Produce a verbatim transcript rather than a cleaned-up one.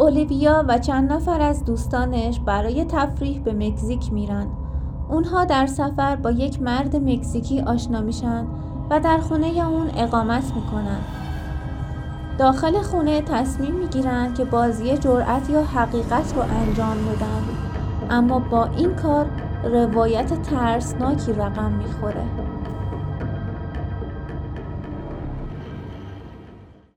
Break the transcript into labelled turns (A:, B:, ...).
A: اولیویا و چند نفر از دوستانش برای تفریح به مکزیک میرن. اونها در سفر با یک مرد مکزیکی آشنا میشن و در خونه اون اقامت میکنن. داخل خونه تصمیم میگیرن که بازی جرأت یا حقیقت رو انجام بدن، اما با این کار روایت ترسناکی رقم میخوره.